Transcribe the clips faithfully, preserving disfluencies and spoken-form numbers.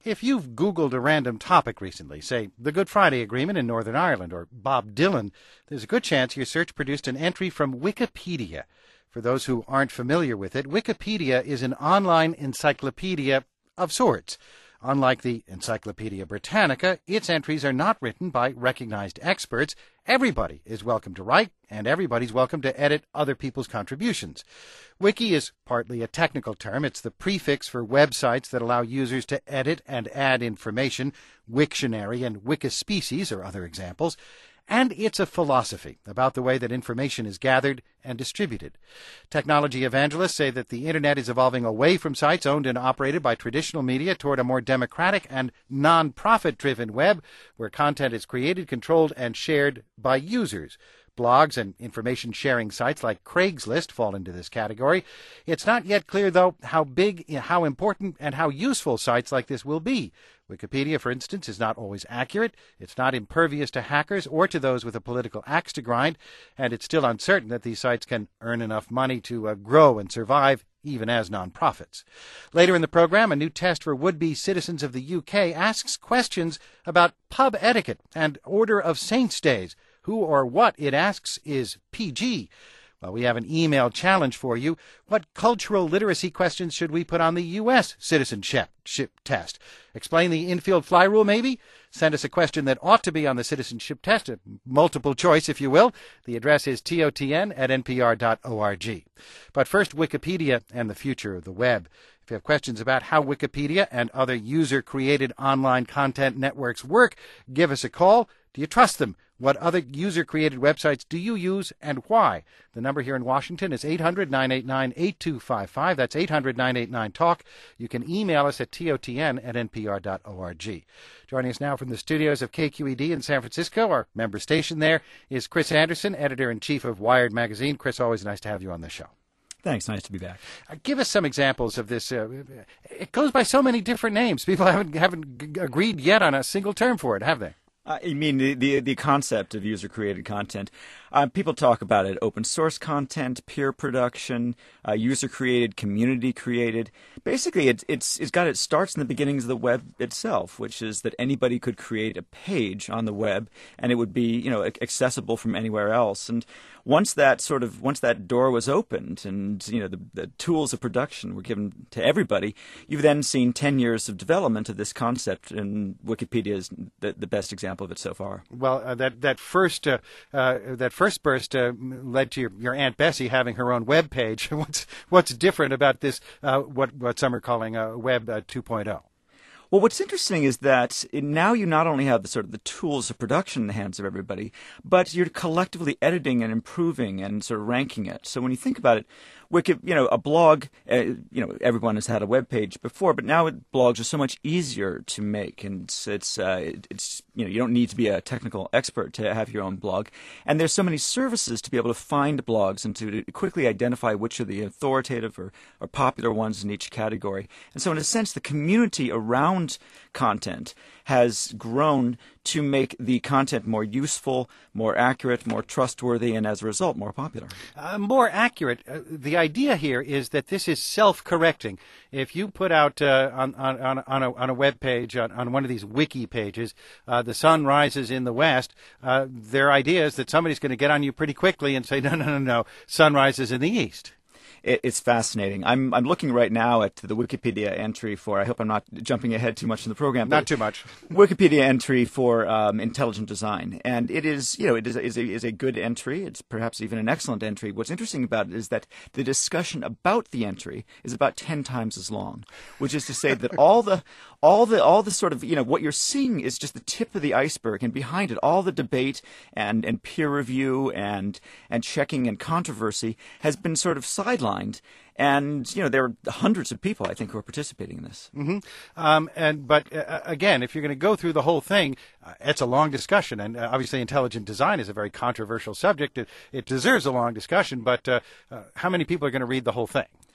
If you've Googled a random topic recently, say the Good Friday Agreement in Northern Ireland or Bob Dylan, there's a good chance your search produced an entry from Wikipedia. For those who aren't familiar with it, Wikipedia is an online encyclopedia of sorts. Unlike the Encyclopedia Britannica, its entries are not written by recognized experts. Everybody is welcome to write, and everybody's welcome to edit other people's contributions. Wiki is partly a technical term. It's the prefix for websites that allow users to edit and add information. Wiktionary and Wikispecies are other examples. And it's a philosophy about the way that information is gathered and distributed. Technology evangelists say that the Internet is evolving away from sites owned and operated by traditional media toward a more democratic and non-profit-driven web where content is created, controlled, and shared by users. Blogs and information-sharing sites like Craigslist fall into this category. It's not yet clear, though, how big, how important, and how useful sites like this will be. Wikipedia, for instance, is not always accurate. It's not impervious to hackers or to those with a political axe to grind, and it's still uncertain that these sites can earn enough money to uh, grow and survive, even as nonprofits. Later in the program, a new test for would-be citizens of the U K asks questions about pub etiquette and Order of Saints' days. Who or what, it asks, is P G? Well, we have an email challenge for you. What cultural literacy questions should we put on the U S citizenship test? Explain the infield fly rule, maybe? Send us a question that ought to be on the citizenship test, a multiple choice, if you will. The address is T O T N at N P R dot org. But first, Wikipedia and the future of the web. If you have questions about how Wikipedia and other user-created online content networks work, give us a call. Do you trust them? What other user-created websites do you use and why? The number here in Washington is eight hundred, nine eight nine, eight two five five. That's eight hundred, nine eight nine, talk. You can email us at T O T N at N P R dot org. Joining us now from the studios of K Q E D in San Francisco, our member station there, is Chris Anderson, editor-in-chief of Wired Magazine. Chris, always nice to have you on the show. Thanks. Nice to be back. Uh, give us some examples of this. Uh, it goes by so many different names. People haven't haven't g- agreed yet on a single term for it, have they? Uh, you mean the, the the concept of user-created content? Uh, people talk about it: open source content, peer production, uh, user-created, community-created. Basically, it's it's it's got its starts in the beginnings of the web itself, which is that anybody could create a page on the web, and it would be you know accessible from anywhere else. And once that sort of once that door was opened, and you know the, the tools of production were given to everybody, you've then seen ten years of development of this concept, and Wikipedia is the, the best example of it so far. Well, uh, that that first uh, uh, that first burst uh, led to your, your Aunt Bessie having her own web page. what's what's different about this? Uh, what what some are calling uh, Web uh, two point oh? Well, what's interesting is that now you not only have the sort of the tools of production in the hands of everybody, but you're collectively editing and improving and sort of ranking it. So when you think about it, Wiki, you know, a blog, uh, you know, everyone has had a web page before, but now it, blogs are so much easier to make, and it's, it's, uh, it, it's, you know, you don't need to be a technical expert to have your own blog, and there's so many services to be able to find blogs and to quickly identify which are the authoritative or, or popular ones in each category. And so, in a sense, the community around content has grown to make the content more useful, more accurate, more trustworthy, and as a result, more popular. Uh, more accurate. Uh, the idea here is that this is self-correcting. If you put out uh, on, on, on, a, on a web page, on, on one of these wiki pages, uh, the sun rises in the west, uh, their idea is that somebody's going to get on you pretty quickly and say, no, no, no, no, sun rises in the east. It's fascinating. I'm I'm looking right now at the Wikipedia entry for, I hope I'm not jumping ahead too much in the program. Not too much. Wikipedia entry for um, intelligent design. And it is, you know, it is, is, a, is a good entry. It's perhaps even an excellent entry. What's interesting about it is that the discussion about the entry is about ten times as long, which is to say that all the, all the, all the sort of, you know, what you're seeing is just the tip of the iceberg, and behind it, all the debate and, and peer review and, and checking and controversy has been sort of sidelined. And, you know, there are hundreds of people, I think, who are participating in this. Mm-hmm. Um, and But, uh, again, if you're going to go through the whole thing, uh, it's a long discussion. And uh, obviously intelligent design is a very controversial subject. It, it deserves a long discussion. But uh, uh, how many people are going to read the whole thing?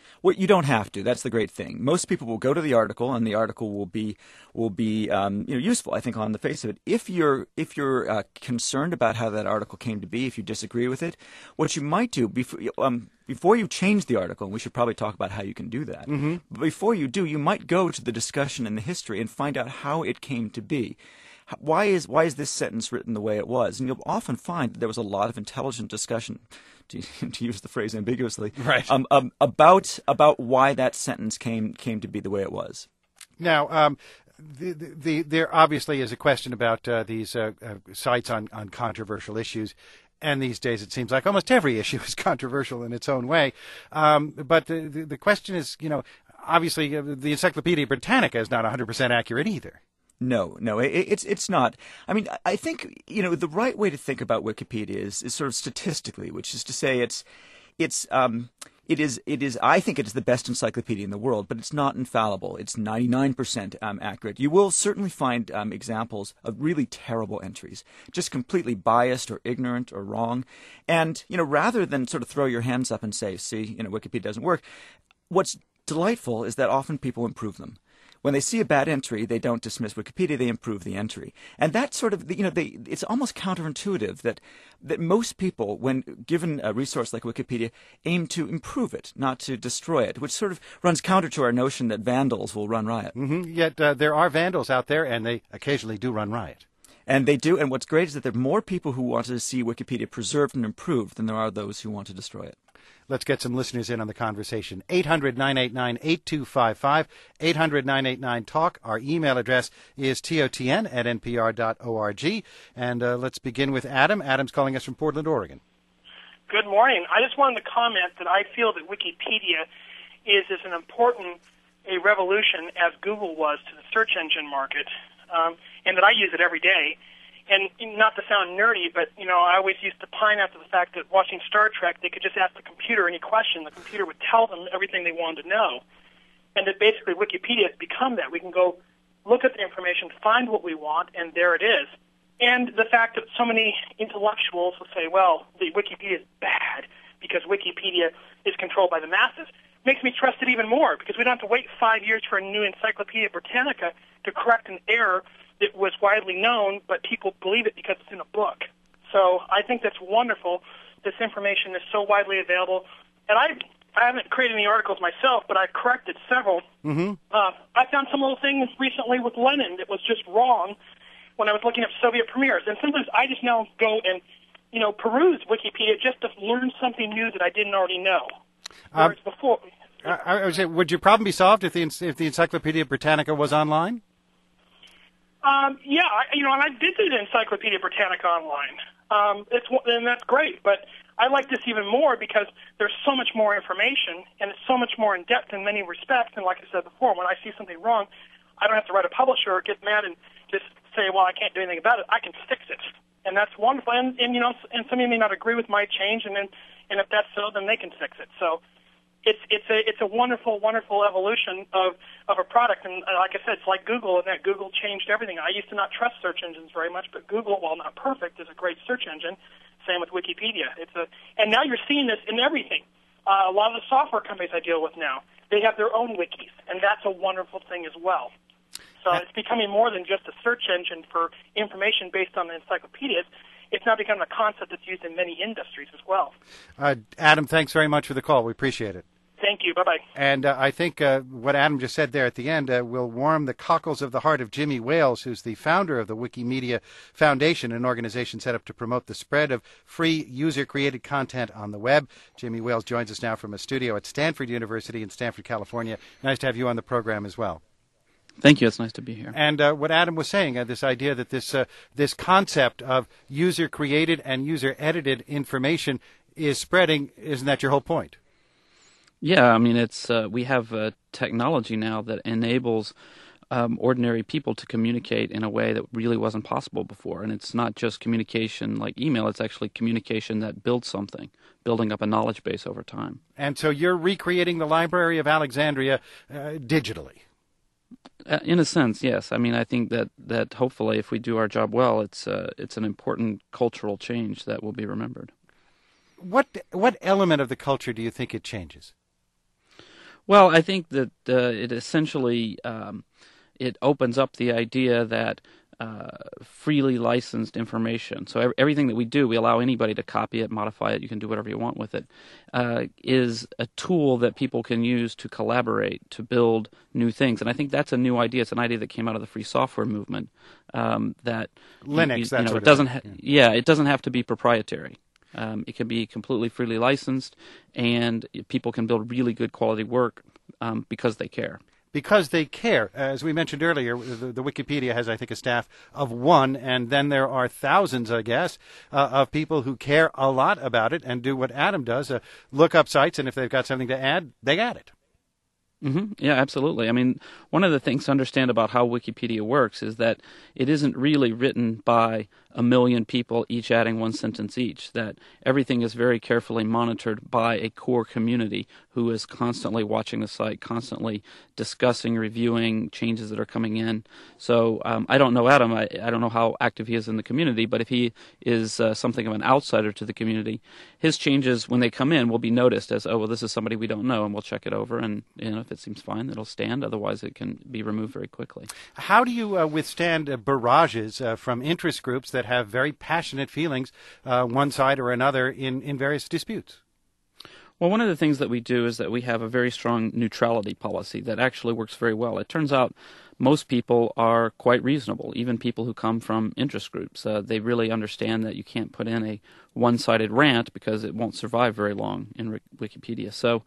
Well, you don't have to. That's the great thing. Most people will go to the article, and the article will be will be um, you know useful. I think on the face of it, if you're if you're uh, concerned about how that article came to be, if you disagree with it, what you might do before um, before you change the article, and we should probably talk about how you can do that. Mm-hmm. But before you do, you might go to the discussion and the history and find out how it came to be. Why is why is this sentence written the way it was? And you'll often find that there was a lot of intelligent discussion, to, to use the phrase ambiguously, right. um, um, about about why that sentence came came to be the way it was. Now, um, the, the, the, there obviously is a question about uh, these uh, uh, sites on, on controversial issues. And these days, it seems like almost every issue is controversial in its own way. Um, but the, the, the question is, you know, obviously uh, the Encyclopedia Britannica is not one hundred percent accurate either. No, no, it, it's it's not. I mean, I think you know the right way to think about Wikipedia is, is sort of statistically, which is to say it's it's um it is it is I think it is the best encyclopedia in the world, but it's not infallible. It's ninety-nine percent um, accurate. You will certainly find um, examples of really terrible entries, just completely biased or ignorant or wrong. And you know, rather than sort of throw your hands up and say, "See, you know, Wikipedia doesn't work," what's delightful is that often people improve them. When they see a bad entry, they don't dismiss Wikipedia, they improve the entry. And that's sort of, you know, they, it's almost counterintuitive that, that most people, when given a resource like Wikipedia, aim to improve it, not to destroy it, which sort of runs counter to our notion that vandals will run riot. Mm-hmm. Yet uh, there are vandals out there, and they occasionally do run riot. And they do, and what's great is that there are more people who want to see Wikipedia preserved and improved than there are those who want to destroy it. Let's get some listeners in on the conversation. eight hundred, nine eight nine, eight two five five, eight hundred, nine eight nine, talk. Our email address is totn at npr dot org. And uh, let's begin with Adam. Adam's calling us from Portland, Oregon. Good morning. I just wanted to comment that I feel that Wikipedia is as an important a revolution as Google was to the search engine market, um, and that I use it every day. And not to sound nerdy, but, you know, I always used to pine after the fact that watching Star Trek, they could just ask the computer any question. The computer would tell them everything they wanted to know. And that basically Wikipedia has become that. We can go look at the information, find what we want, and there it is. And the fact that so many intellectuals will say, well, the Wikipedia is bad because Wikipedia is controlled by the masses, makes me trust it even more, because we don't have to wait five years for a new Encyclopedia Britannica to correct an error that was widely known, but people believe it because it's in a book. So I think that's wonderful. This information is so widely available. And I I haven't created any articles myself, but I've corrected several. Mm-hmm. Uh, I found some little things recently with Lenin that was just wrong when I was looking up Soviet premiers. And sometimes I just now go and, you know, peruse Wikipedia just to learn something new that I didn't already know. Whereas um, before... I, I would say, would your problem be solved if the, if the Encyclopedia Britannica was online? Um, yeah, I, you know, and I did the Encyclopedia Britannica online. Um, it's and that's great, but I like this even more because there's so much more information and it's so much more in depth in many respects. And like I said before, when I see something wrong, I don't have to write a publisher or get mad and just say, well, I can't do anything about it. I can fix it, and that's wonderful. And, and you know, and some of you may not agree with my change, and then and if that's so, then they can fix it. So. It's it's a it's a wonderful wonderful evolution of, of a product, and like I said, it's like Google, and that Google changed everything. I used to not trust search engines very much, but Google, while not perfect, is a great search engine. Same with Wikipedia. It's a and now you're seeing this in everything. Uh, a lot of the software companies I deal with now, they have their own wikis, and that's a wonderful thing as well. So it's becoming more than just a search engine for information based on the encyclopedias. It's now becoming a concept that's used in many industries as well. Uh, Adam, thanks very much for the call. We appreciate it. Thank you. Bye-bye. And uh, I think uh, what Adam just said there at the end uh, will warm the cockles of the heart of Jimmy Wales, who's the founder of the Wikimedia Foundation, an organization set up to promote the spread of free user-created content on the web. Jimmy Wales joins us now from a studio at Stanford University in Stanford, California. Nice to have you on the program as well. Thank you. It's nice to be here. And uh, what Adam was saying, uh, this idea that this uh, this concept of user-created and user-edited information is spreading, isn't that your whole point? Yeah, I mean, it's uh, we have uh, technology now that enables um, ordinary people to communicate in a way that really wasn't possible before. And it's not just communication like email, it's actually communication that builds something, building up a knowledge base over time. And so you're recreating the Library of Alexandria uh, digitally. Uh, in a sense, yes. I mean, I think that, that hopefully if we do our job well, it's uh, it's an important cultural change that will be remembered. What what element of the culture do you think it changes? Well, I think that uh, it essentially um, it opens up the idea that uh, freely licensed information, so ev- everything that we do, we allow anybody to copy it, modify it, you can do whatever you want with it, uh, is a tool that people can use to collaborate, to build new things. And I think that's a new idea. It's an idea that came out of the free software movement. Um, that Linux, you, that you know, sort it doesn't of ha- thing. yeah, it doesn't have to be proprietary. Um, it can be completely freely licensed, and people can build really good quality work um, because they care. Because they care. As we mentioned earlier, the, the Wikipedia has, I think, a staff of one, and then there are thousands, I guess, uh, of people who care a lot about it and do what Adam does, uh, look up sites, and if they've got something to add, they add it. Mm-hmm. Yeah, absolutely. I mean, one of the things to understand about how Wikipedia works is that it isn't really written by a million people, each adding one sentence each, that everything is very carefully monitored by a core community who is constantly watching the site, constantly discussing, reviewing changes that are coming in. So um, I don't know Adam. I, I don't know how active he is in the community, but if he is uh, something of an outsider to the community, his changes, when they come in, will be noticed as, oh, well, this is somebody we don't know, and we'll check it over, and you know, if it seems fine, it'll stand. Otherwise, it can be removed very quickly. How do you uh, withstand uh, barrages uh, from interest groups that have very passionate feelings, uh, one side or another, in, in various disputes? Well, one of the things that we do is that we have a very strong neutrality policy that actually works very well. It turns out most people are quite reasonable, even people who come from interest groups. Uh, they really understand that you can't put in a one-sided rant because it won't survive very long in Wikipedia. So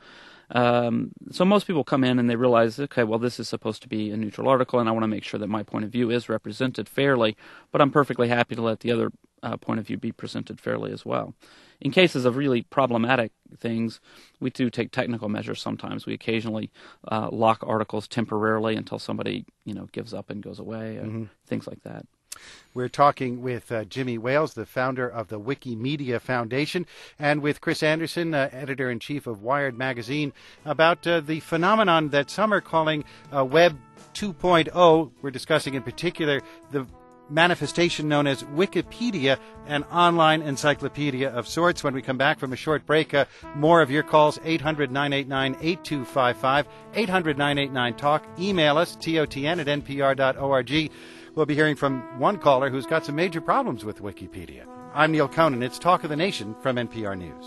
um, so most people come in and they realize, okay, well, this is supposed to be a neutral article, and I want to make sure that my point of view is represented fairly, but I'm perfectly happy to let the other uh, point of view be presented fairly as well. In cases of really problematic things, we do take technical measures sometimes. We occasionally uh, lock articles temporarily until somebody, you know, gives up and goes away, and mm-hmm. things like that. We're talking with uh, Jimmy Wales, the founder of the Wikimedia Foundation, and with Chris Anderson, uh, editor-in-chief of Wired Magazine, about uh, the phenomenon that some are calling uh, Web two point oh. We're discussing in particular the manifestation known as Wikipedia, an online encyclopedia of sorts. When we come back from a short break, uh, more of your calls, eight hundred, nine eight nine, eight two five five, eight hundred, nine eight nine, talk. Email us, T O T N at N P R dot org. We'll be hearing from one caller who's got some major problems with Wikipedia. I'm Neil Conan. It's Talk of the Nation from N P R News.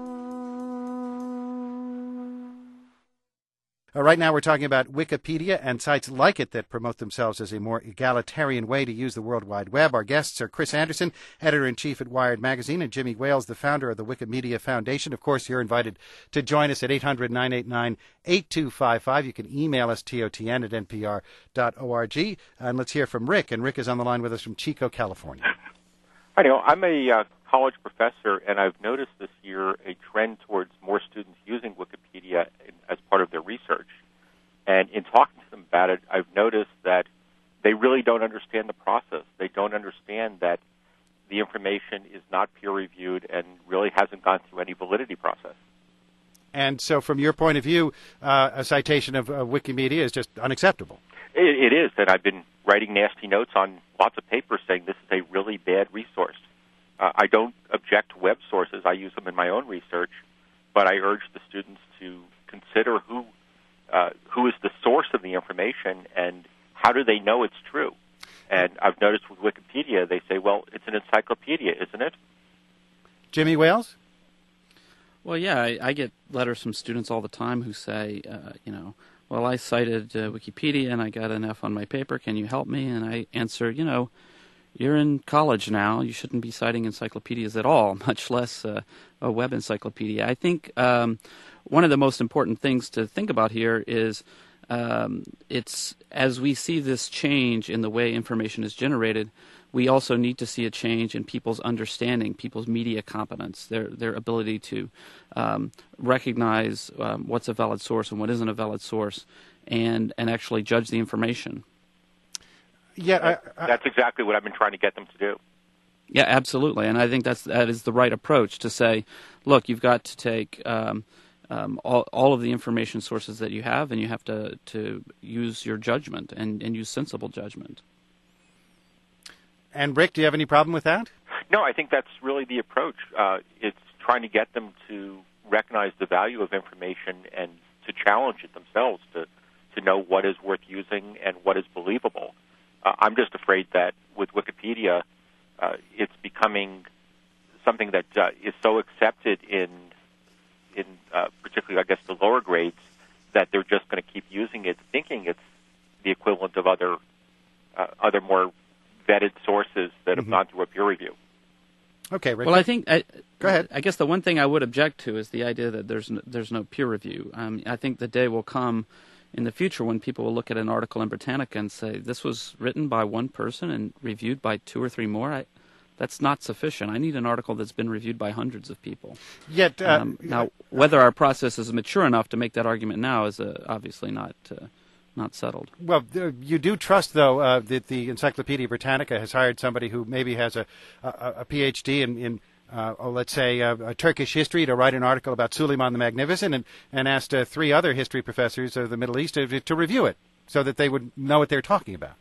Uh, right now we're talking about Wikipedia and sites like it that promote themselves as a more egalitarian way to use the World Wide Web. Our guests are Chris Anderson, editor-in-chief at Wired Magazine, and Jimmy Wales, the founder of the Wikimedia Foundation. Of course, you're invited to join us at eight hundred, nine eight nine, eight two five five. You can email us, T O T N at N P R dot org. And let's hear from Rick. And Rick is on the line with us from Chico, California. Hi, Neil. I'm a uh, college professor, and I've noticed this year a trend towards more students using Wikipedia in, as part of their research. And in talking to them about it, I've noticed that they really don't understand the process. They don't understand that the information is not peer-reviewed and really hasn't gone through any validity process. And so from your point of view, uh, a citation of uh, Wikimedia is just unacceptable. It, it is, and I've been writing nasty notes on lots of papers saying this is a really bad resource. Uh, I don't object to web sources. I use them in my own research, but I urge the students to consider who uh, who is the source of the information and how do they know it's true. And I've noticed with Wikipedia, they say, well, it's an encyclopedia, isn't it? Jimmy Wales? Well, yeah, I, I get letters from students all the time who say, uh, you know, well, I cited uh, Wikipedia and I got an F on my paper. Can you help me? And I answer, you know, you're in college now. You shouldn't be citing encyclopedias at all, much less uh, a web encyclopedia. I think um, one of the most important things to think about here is um, it's as we see this change in the way information is generated, we also need to see a change in people's understanding, people's media competence, their their ability to um, recognize um, what's a valid source and what isn't a valid source, and and actually judge the information. Yeah, I, I, that's exactly what I've been trying to get them to do. Yeah, absolutely, and I think that's that is the right approach to say, look, you've got to take um, um, all all of the information sources that you have, and you have to to use your judgment and, and use sensible judgment. And Rick, do you have any problem with that? No, I think that's really the approach. Uh, it's trying to get them to recognize the value of information and to challenge it themselves, to, to know what is worth using and what is believable. Uh, I'm just afraid that with Wikipedia, uh, it's becoming something that uh, is so accepted in, in uh, particularly, I guess, the lower grades, that they're just going to keep using it, thinking it's the equivalent of other uh, other more vetted sources that have mm-hmm. gone through a peer review. Okay, Rick. Well, I think I, go ahead. I guess the one thing I would object to is the idea that there's no, there's no peer review. Um, I think the day will come in the future when people will look at an article in Britannica and say this was written by one person and reviewed by two or three more. I, that's not sufficient. I need an article that's been reviewed by hundreds of people. Yet uh, um, now, whether our process is mature enough to make that argument now is uh, obviously not. Uh, Not settled. Well, you do trust, though, uh, that the Encyclopedia Britannica has hired somebody who maybe has a, a, a P H D in, in uh, oh, let's say, uh, a Turkish history to write an article about Suleiman the Magnificent, and, and asked uh, three other history professors of the Middle East to, to review it so that they would know what they're talking about.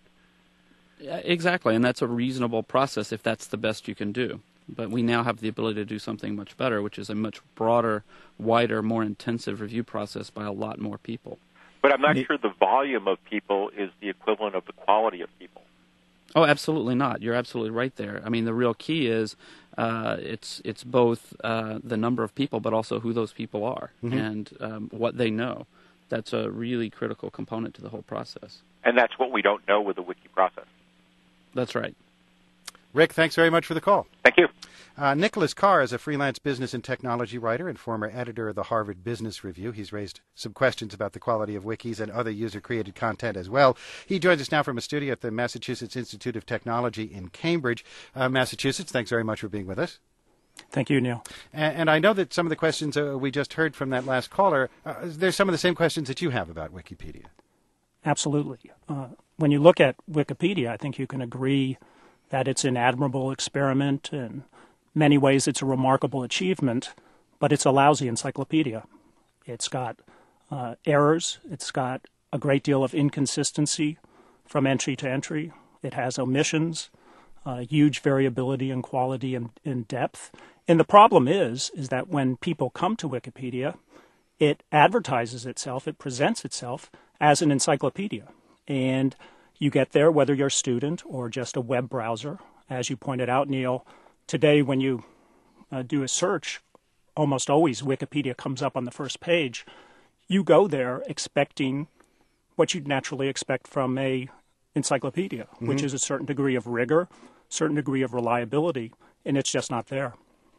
Exactly, and that's a reasonable process if that's the best you can do. But we now have the ability to do something much better, which is a much broader, wider, more intensive review process by a lot more people. But I'm not sure the volume of people is the equivalent of the quality of people. Oh, absolutely not. You're absolutely right there. I mean, the real key is uh, it's it's both uh, the number of people, but also who those people are mm-hmm. and um, what they know. That's a really critical component to the whole process. And that's what we don't know with the wiki process. That's right. Rick, thanks very much for the call. Thank you. Uh, Nicholas Carr is a freelance business and technology writer and former editor of the Harvard Business Review. He's raised some questions about the quality of wikis and other user-created content as well. He joins us now from a studio at the Massachusetts Institute of Technology in Cambridge, uh, Massachusetts. Thanks very much for being with us. Thank you, Neil. And, and I know that some of the questions uh, we just heard from that last caller, uh, there's some of the same questions that you have about Wikipedia. Absolutely. Uh, when you look at Wikipedia, I think you can agree that it's an admirable experiment. In many ways, it's a remarkable achievement, but it's a lousy encyclopedia. It's got uh, errors. It's got a great deal of inconsistency from entry to entry. It has omissions, uh, huge variability in quality and in depth. And the problem is, is that when people come to Wikipedia, it advertises itself, it presents itself as an encyclopedia. And you get there whether you're a student or just a web browser. As you pointed out, Neil, today when you uh, do a search, almost always Wikipedia comes up on the first page. You go there expecting what you'd naturally expect from a encyclopedia, mm-hmm. which is a certain degree of rigor, certain degree of reliability, and it's just not there.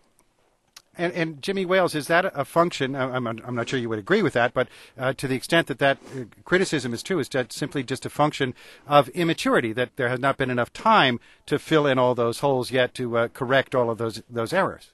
And, and Jimmy Wales, is that a function, I'm, I'm not sure you would agree with that, but uh, to the extent that that uh, criticism is true, is that simply just a function of immaturity, that there has not been enough time to fill in all those holes yet to uh, correct all of those those errors?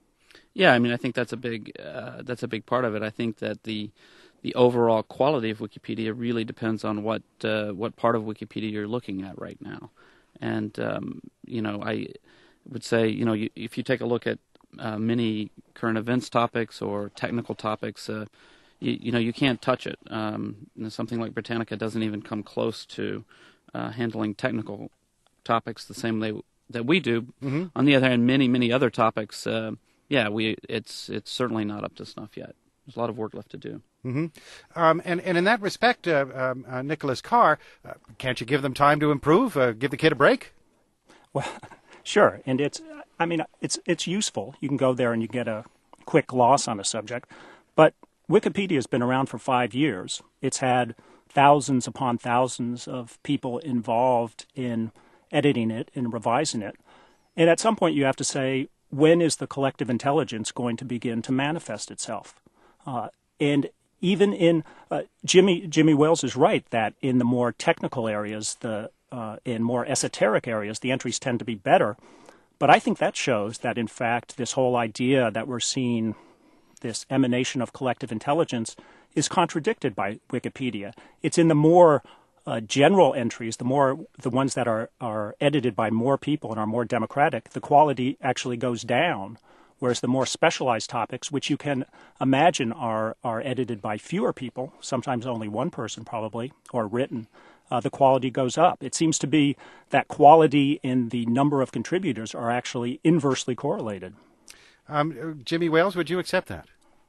Yeah, I mean, I think that's a big uh, that's a big part of it. I think that the the overall quality of Wikipedia really depends on what uh, what part of Wikipedia you're looking at right now. And, um, you know, I would say, you know, you, if you take a look at Uh, many current events topics or technical topics, uh, you, you know, you can't touch it. Um, you know, something like Britannica doesn't even come close to uh, handling technical topics the same way that we do. Mm-hmm. On the other hand, many, many other topics, uh, yeah, we it's it's certainly not up to snuff yet. There's a lot of work left to do. Mm-hmm. Um, and, and in that respect, uh, um, uh, Nicholas Carr, uh, can't you give them time to improve? Uh, give the kid a break? Well, sure, and it's. I mean, it's it's useful. You can go there and you get a quick gloss on a subject. But Wikipedia has been around for five years. It's had thousands upon thousands of people involved in editing it and revising it. And at some point you have to say, when is the collective intelligence going to begin to manifest itself? Uh, and even in uh, Jimmy Jimmy Wales is right that in the more technical areas, the uh, in more esoteric areas, the entries tend to be better. But I think that shows that, in fact, this whole idea that we're seeing this emanation of collective intelligence is contradicted by Wikipedia. It's in the more uh, general entries, the more the ones that are, are edited by more people and are more democratic, the quality actually goes down, whereas the more specialized topics, which you can imagine are, are edited by fewer people, sometimes only one person probably, or written, Uh, the quality goes up. It seems to be that quality in the number of contributors are actually inversely correlated. Um, Jimmy Wales, would you accept that?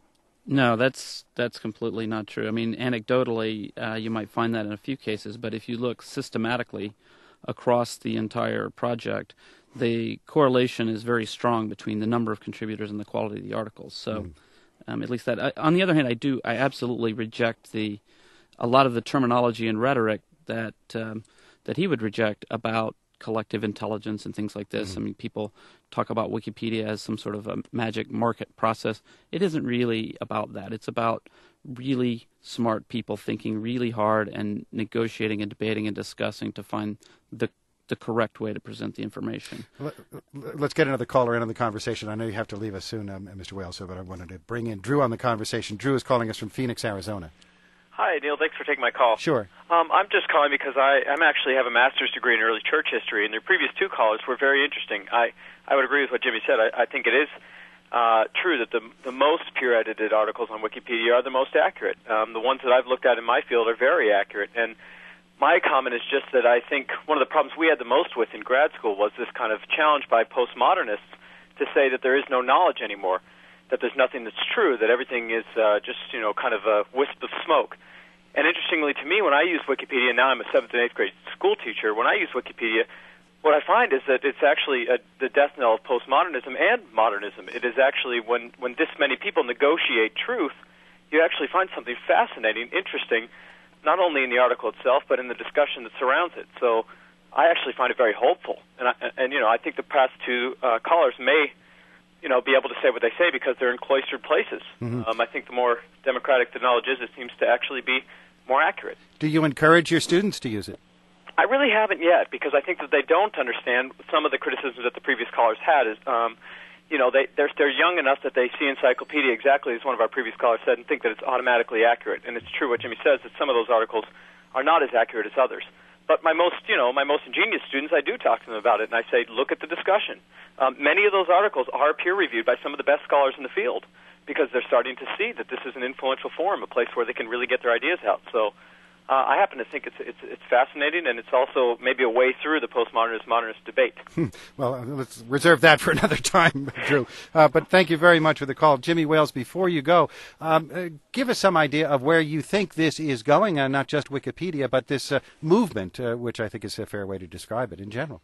No, that's that's completely not true. I mean, anecdotally, uh, you might find that in a few cases, but if you look systematically across the entire project, the correlation is very strong between the number of contributors and the quality of the articles. So, mm. um, at least that. I, on the other hand, I do I absolutely reject the a lot of the terminology and rhetoric that um, that he would reject about collective intelligence and things like this. Mm. I mean, people talk about Wikipedia as some sort of a magic market process. It isn't really about that. It's about really smart people thinking really hard and negotiating and debating and discussing to find the the correct way to present the information. Let's get another caller in on the conversation. I know you have to leave us soon, um, Mister Wales, so but I wanted to bring in Drew on the conversation. Drew is calling us from Phoenix, Arizona. Hi, Neil. Thanks for taking my call. Sure. Um, I'm just calling because I I'm actually have a master's degree in early church history, and the previous two callers were very interesting. I, I would agree with what Jimmy said. I, I think it is uh, true that the the most peer-edited articles on Wikipedia are the most accurate. Um, the ones that I've looked at in my field are very accurate. And my comment is just that I think one of the problems we had the most with in grad school was this kind of challenge by postmodernists to say that there is no knowledge anymore, that there's nothing that's true, that everything is uh, just, you know, kind of a wisp of smoke. And interestingly to me, when I use Wikipedia, now I'm a seventh and eighth grade school teacher, when I use Wikipedia, what I find is that it's actually a, the death knell of postmodernism and modernism. It is actually when, when this many people negotiate truth, you actually find something fascinating, interesting, not only in the article itself, but in the discussion that surrounds it. So I actually find it very hopeful. And, I, and you know, I think the past two uh, callers may, you know, be able to say what they say because they're in cloistered places. Mm-hmm. Um, I think the more democratic the knowledge is, it seems to actually be more accurate. Do you encourage your students to use it? I really haven't yet, because I think that they don't understand some of the criticisms that the previous callers had. Is, um, you know, they, they're, they're young enough that they see encyclopedia exactly as one of our previous callers said and think that it's automatically accurate. And it's true what Jimmy says, that some of those articles are not as accurate as others. But my most, you know, my most ingenious students, I do talk to them about it, and I say, look at the discussion. Um, many of those articles are peer-reviewed by some of the best scholars in the field, because they're starting to see that this is an influential forum, a place where they can really get their ideas out. So uh, I happen to think it's, it's it's fascinating, and it's also maybe a way through the postmodernist-modernist debate. Well, uh, let's reserve that for another time, Drew. Uh, but thank you very much for the call. Jimmy Wales, before you go, um, uh, give us some idea of where you think this is going, uh, not just Wikipedia, but this uh, movement, uh, which I think is a fair way to describe it in general.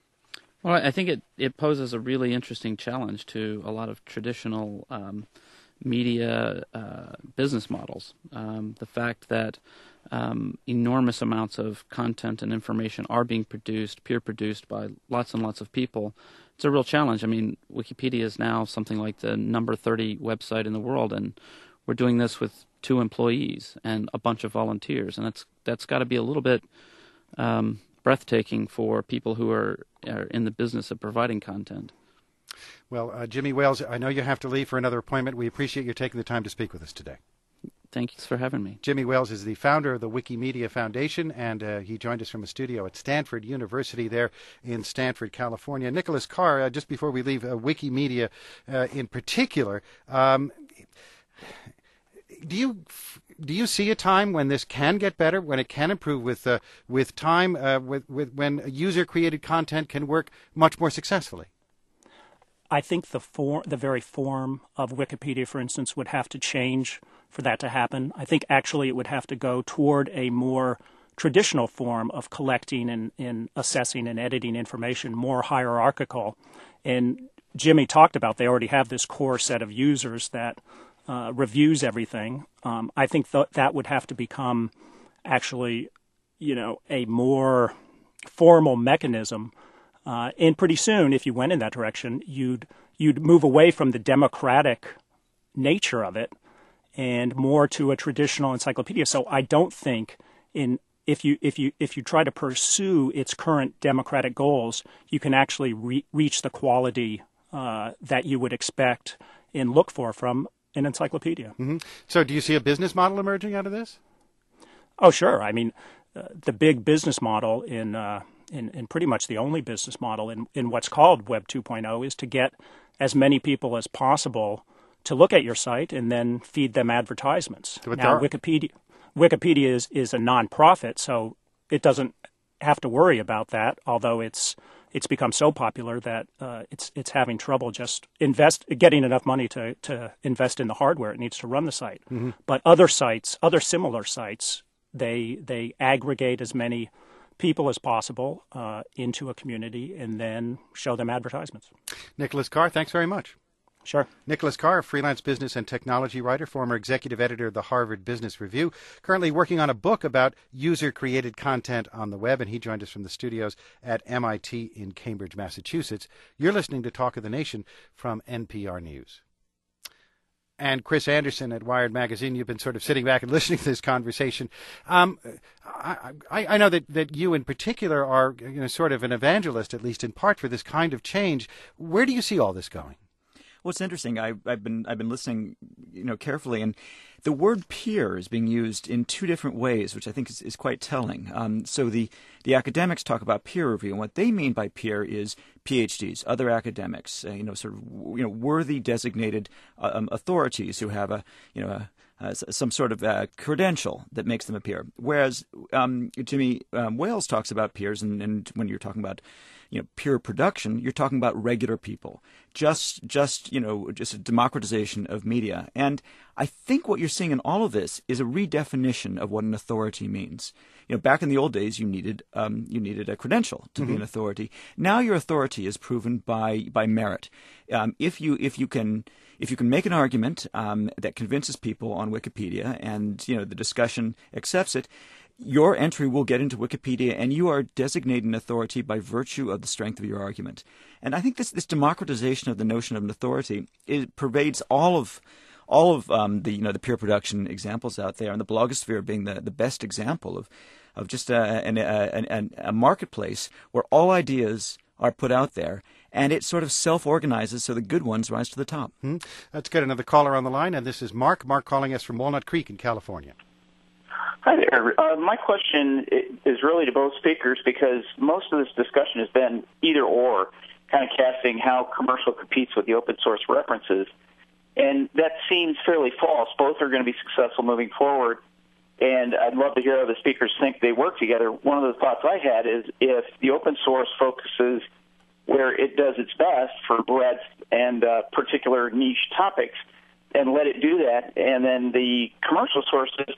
Well, I think it, it poses a really interesting challenge to a lot of traditional um, media uh, business models. Um, the fact that um, enormous amounts of content and information are being produced, peer-produced by lots and lots of people, it's a real challenge. I mean, Wikipedia is now something like the number thirty website in the world, and we're doing this with two employees and a bunch of volunteers, and that's that's got to be a little bit Um, breathtaking for people who are, are in the business of providing content. Well, uh, Jimmy Wales, I know you have to leave for another appointment. We appreciate you taking the time to speak with us today. Thank you for having me. Jimmy Wales is the founder of the Wikimedia Foundation, and uh, he joined us from a studio at Stanford University there in Stanford, California. Nicholas Carr, uh, just before we leave uh, Wikimedia uh, in particular, um, do you do you see a time when this can get better, when it can improve with uh, with time, uh, with, with when user created content can work much more successfully? I think the form, the very form of Wikipedia, for instance, would have to change for that to happen. I think actually it would have to go toward a more traditional form of collecting and, and assessing and editing information, more hierarchical. And Jimmy talked about they already have this core set of users that Uh, reviews everything. Um, I think th- that would have to become actually, you know, a more formal mechanism. Uh, and pretty soon, if you went in that direction, you'd you'd move away from the democratic nature of it and more to a traditional encyclopedia. So I don't think in if you if you if you try to pursue its current democratic goals, you can actually re- reach the quality uh, that you would expect and look for from an encyclopedia. Mm-hmm. So do you see a business model emerging out of this? Oh, sure. I mean, uh, the big business model in, uh, in in pretty much the only business model in, in what's called Web two point oh is to get as many people as possible to look at your site and then feed them advertisements. But now, Wikipedia Wikipedia is, is a nonprofit, so it doesn't have to worry about that, although it's it's become so popular that uh, it's it's having trouble just invest getting enough money to, to invest in the hardware it needs to run the site. Mm-hmm. But other sites, other similar sites, they they aggregate as many people as possible uh, into a community and then show them advertisements. Nicholas Carr, thanks very much. Sure. Nicholas Carr, a freelance business and technology writer, former executive editor of the Harvard Business Review, currently working on a book about user-created content on the web, and he joined us from the studios at M I T in Cambridge, Massachusetts. You're listening to Talk of the Nation from N P R News. And Chris Anderson at Wired Magazine, you've been sort of sitting back and listening to this conversation. Um, I, I, I know that, that you in particular are, you know, sort of an evangelist, at least in part, for this kind of change. Where do you see all this going? Well, it's interesting. I, I've been I've been listening, you know, carefully, and the word peer is being used in two different ways, which I think is, is quite telling. Um, so the the academics talk about peer review, and what they mean by peer is PhDs, other academics, uh, you know, sort of you know worthy designated uh, um, authorities who have a you know a Uh, some sort of uh, credential that makes them a peer. Whereas um, Jimmy um, Wales talks about peers, and, and when you're talking about you know peer production, you're talking about regular people, just just you know just a democratization of media. And I think what you're seeing in all of this is a redefinition of what an authority means. You know, back in the old days, you needed um, you needed a credential to mm-hmm. be an authority. Now your authority is proven by by merit. Um, if you if you can. If you can make an argument um, that convinces people on Wikipedia and you know the discussion accepts it, your entry will get into Wikipedia and you are designated an authority by virtue of the strength of your argument. And I think this, this democratization of the notion of an authority it pervades all of all of um, the you know the peer production examples out there, and the blogosphere being the, the best example of of just a, an, a, an, a marketplace where all ideas are put out there, and it sort of self-organizes so the good ones rise to the top. Hmm. Let's get another caller on the line, and this is Mark. Mark calling us from Walnut Creek in California. Hi there. Uh, my question is really to both speakers because most of this discussion has been either or, kind of casting how commercial competes with the open source references, and that seems fairly false. Both are going to be successful moving forward, and I'd love to hear how the speakers think they work together. One of the thoughts I had is if the open source focuses where it does its best for breadth and uh, particular niche topics, and let it do that, and then the commercial sources,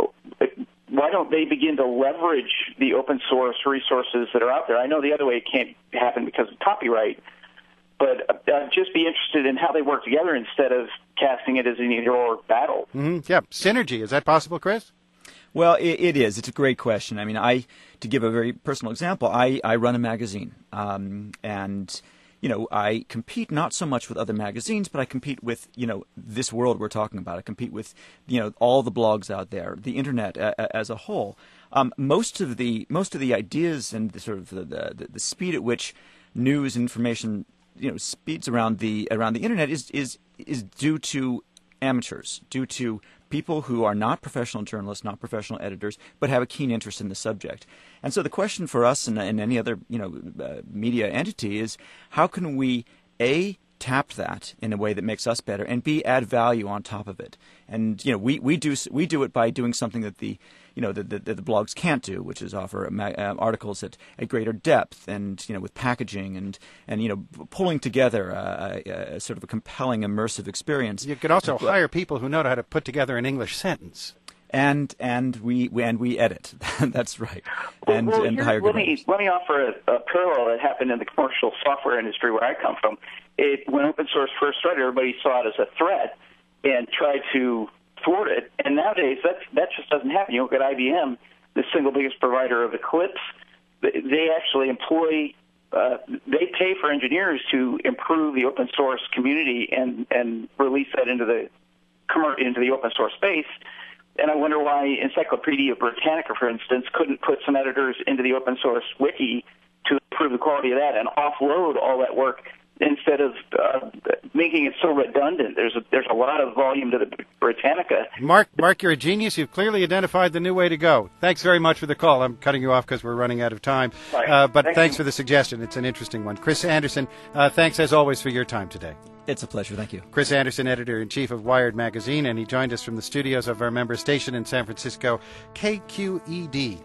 why don't they begin to leverage the open source resources that are out there? I know the other way can't happen because of copyright, but I'd just be interested in how they work together instead of casting it as an either-or battle. Mm-hmm. Yeah, synergy. Is that possible, Chris? Well, it, it is. It's a great question. I mean, I to give a very personal example, I, I run a magazine, um, and you know, I compete not so much with other magazines, but I compete with you know this world we're talking about. I compete with you know all the blogs out there, the internet a, a, as a whole. Um, most of the most of the ideas and the sort of the, the the speed at which news and information you know speeds around the around the internet is is is due to amateurs, due to people who are not professional journalists, not professional editors, but have a keen interest in the subject. And so the question for us and, and any other you know uh, media entity is how can we A, tap that in a way that makes us better, and B, add value on top of it. And you know we, we do we do it by doing something that the you know the, the, the blogs can't do, which is offer uh, articles at, at greater depth and you know with packaging and and you know pulling together a, a, a sort of a compelling immersive experience. You could also hire people who know how to put together an English sentence. And and we, we and we edit. That's right. And well, well, and here, hire let me let me offer a, a parallel that happened in the commercial software industry where I come from. It when open source first started, everybody saw it as a threat and tried to thwart it. And nowadays, that that just doesn't happen. You look at I B M, the single biggest provider of Eclipse. They actually employ. Uh, they pay for engineers to improve the open source community and and release that into the into the open source space. And I wonder why Encyclopedia Britannica, for instance, couldn't put some editors into the open source wiki to improve the quality of that and offload all that work instead of uh, making it so redundant. There's a, there's a lot of volume to the Britannica. Mark, Mark, you're a genius. You've clearly identified the new way to go. Thanks very much for the call. I'm cutting you off because we're running out of time. Right. Uh, but Thank thanks you. for the suggestion. It's an interesting one. Chris Anderson, uh, thanks as always for your time today. It's a pleasure. Thank you. Chris Anderson, editor-in-chief of Wired Magazine, and he joined us from the studios of our member station in San Francisco, K Q E D.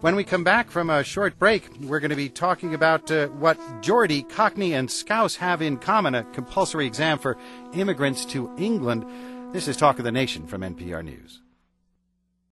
When we come back from a short break, we're going to be talking about uh, what Geordie, Cockney, and Scouse have in common, a compulsory exam for immigrants to England. This is Talk of the Nation from N P R News.